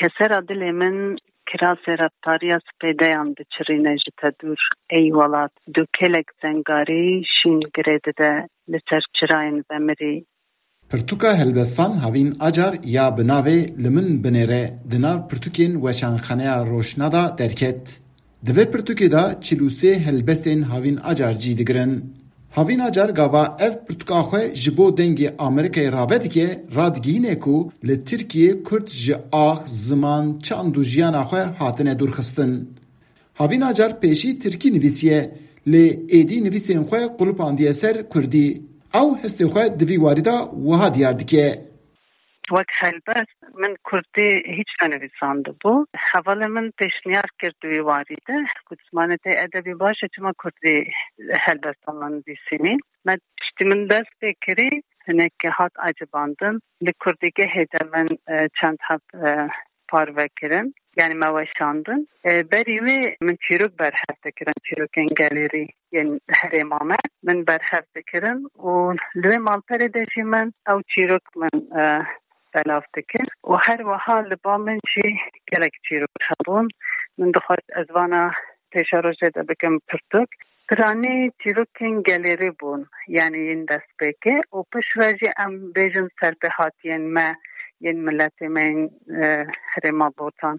Kesera dilê min kirasê reftariya spêdeyan diçirîne ji te dûr. Ey welat, du kelek zengarî şîn girê dide li ser çirayên vemirî. Pirtûka helbestvan havîn acar ya bi navê li min binêre di nav pirtûkên weşanxaneya Roşna da derket. Di vê pirtûkê de 43 helbestên havîn acar cî digirin. Havîn acar gava ev pirtûka xwe ji bo dengê Amerîkayê rabe dike, radigihîne ku li Tirkiyê Kurd ji ax, ziman, çand û jiyana xwe hatine dûrxistin. Havîn acar pêşî tirkî nivîsiye, lê êdî nivîsên xwe qulupandiye ser Kurdî. Ew hestê xwe di vî warî de wiha diyar dike. Wek helbest min Kurdî hiç nenivîsandibû. Hevalê min pêşniyar kir di vî warî de ku zimanê tê edebî baş e çima Kurdî helbestan me nivîsînî. Me tiştî min dest pê kirî hinekî hat acibandin. Li Kurdîgehê de min çend hev parve kirin. Yani me weşandin. Berî wê min çîrok berhev dikirin, çîrokên gelêrî yên herêma me min berhev dikirin û li wê malperê de jî min ew çîrok min belav dikir û her wiha li ba min jî gelek çîrok hebûn. Min dixwast ez vana pêşa rojê de bikim pirtûk. Piranî çîrokên gelêrî bûn, yani yên destpêkê û pişt ve jî em bêjin serpêhatiyên me yên milletê me yên herêma botan.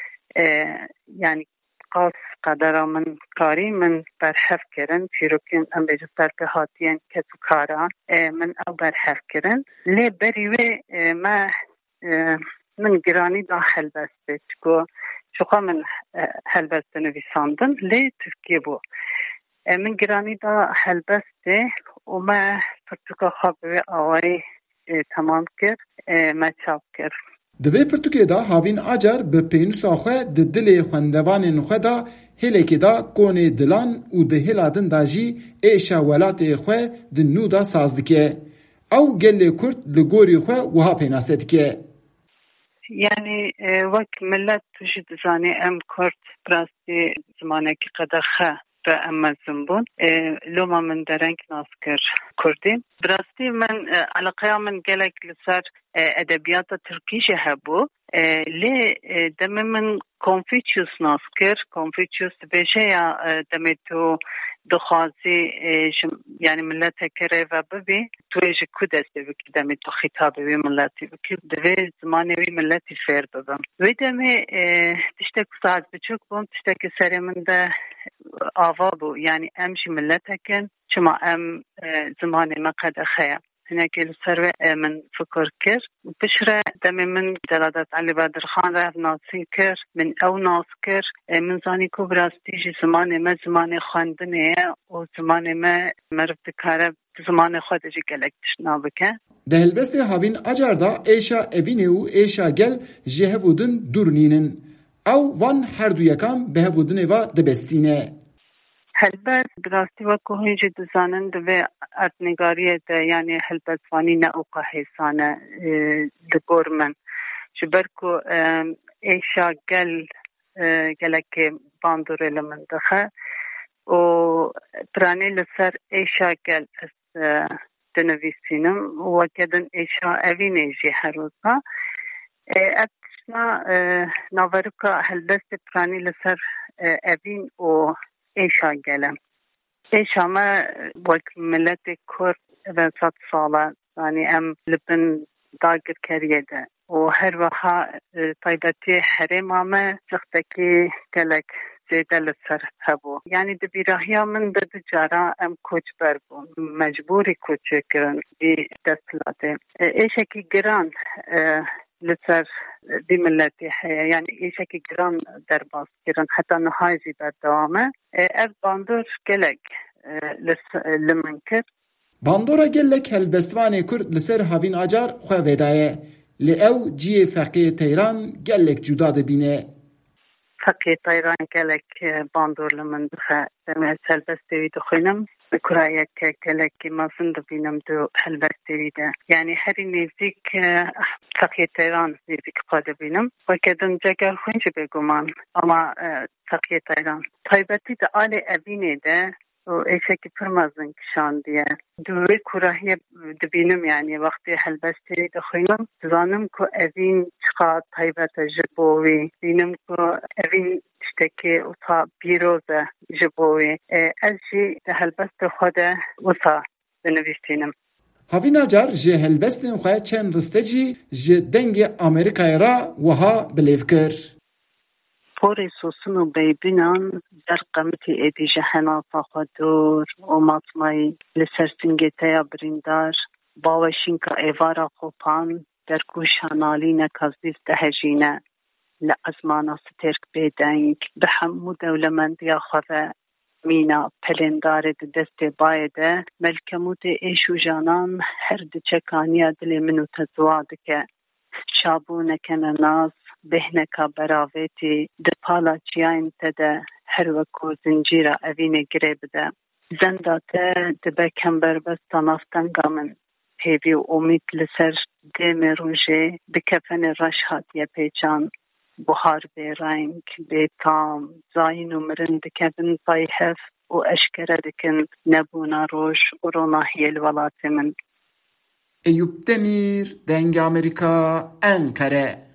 Yani qas qedera min karî min berhev kirin çîrokên em bêjin serpêhatiyên kesûkaran min ew berhev kirin. Lê berî wê me min giranî da helbestê çiko ji xwe min helbest dinivîsandin lê Tirkiye bû. Min giranî da helbestê û me pirtûka xwe bi wê awayî temam kir, me çap kir. Di vê pirtûkê de havîn acar bi pênûsa xwe di dilê xwendevanên xwe de hêlekê da konê dilan û di hêla din de jî êşa welatê xwe di nû da saz dike. Ew gelê Kurd li gorî xwe wiha pênase dike. Yani wek millet tu jî dizanî em Kurd birastî zimanekî qedexe ve em mezin bûn. Loma min dereng nas kir Kurdî. Birastî min alaqeya min gelek li ser edebiyata Tirkî jî hebû. Lê demê min Confucius nas kir. Confucius dibêje ya demê tu dixwazî yani milleteke rêve bibî, tu ê ji ku destê bikî demê tu xîtabê wê milletî bikî, divê zimanê wî milletî fêr bibin. Wê demê tiştek saz biçûk bûn, tiştekî serê min de ava bû. Yani em jî milletekin, çima em zimanê me qedexe ye. Hinekî li ser wê min fikir kir. Piştre demê min Celadet Elî Bedirxan re nasî kir, min ew nas kir. Min zanî ku birastî jî zimanê me zimanê xwendinê ye û zimanê me meriv dikare zimanê xwe de jî gelek tişna bike. Di helbestê havîn acar da êşa evînê û êşa gel ji hevûdin dûr nînin. Ew van her du yekan bi hevûdinê ve dibestîne. Helbest birastî wekû hûn jî dizanin divê erdnigariyê de yani helbestvanî ne û qehêsane li gor min. Ji ber ku êşa gel gelekê bandorê li min dixe û piranî li ser êşa gel ez dinivîsînim û weke din êşa evînê jî her wisa. Ev tişna naverika helbestê piranî li ser evîn û êşa gele. Êşa me wek milletê Kurd ve 100 sala yani em li bin dagirkeriyê de û her wiha taybetî herêma me zixtekî gelek zêde li ser hebû. Yani di bîrahiya min de du cara em koçber bûn. Mecbûrî koçê kirin vî desthilatê. Êşekî giran li ser vî milletê heye. Yani êşekî giran derbas kirin. Heta niha jî berdewam e. Ev bandor gelek li min kir. Bandora gelek helbestvanê Kurd li ser havîn acar xwe vedaye. Li ew ciyê feqê teyran gelek cuda dibîne. Feqê teyran gelek bandor li min dixe. Em helbestê wî dixwînim. Bi kurayeke gelekî mezin dibînim du helbestê wî de. Yani herî nêzik feqê teyran nêzik xwe dibînim. Weke din ceger xwîn jî bêguman ama feqê teyran. Taybetî di alê evînê de ایشکی پرمازن کشان دیه دوی کراهی دبینم یعنی وقتی هلبستی دخوینم زانم که اوین چقدر تایبت جبوی بینم که اوین تشتکی اتا بیروزه جبوی از جی ده هلبست خوده اتا بنویسینم. هاوین آجار جه هلبستین خواه چند رستجی جه دنگ امریکای را وها بلیف کر. پوری سوسنو بیبینان در قمتی ایدی جهنا فاقدور و مطمئی لسرسنگیتیا بریندار باوشین که ایوارا خوپان در گوشانالی نکازیز دهجینه لعزمانا سترک بیدنگ به همو دولمندی خواه مینا پلندار دست بایده ملکموت ایشو جانان هر دچکانیا دل منو تزواد که شابونه کنه ناز بهنکا براویتی دپالا چیاین تده هر وکو زنجیرا اوین گره بده زنداته دبه کمبر بستا نافتنگا من پیوی و امید لسر دیم روژه بکفن رش هاتیه پیچان بحار به رنگ به تام زاین و مرن دکبن طایحف و اشکره دکن نبونا روش و روناهی الولات من. ایوب دمیر دنگ امریکا انکره.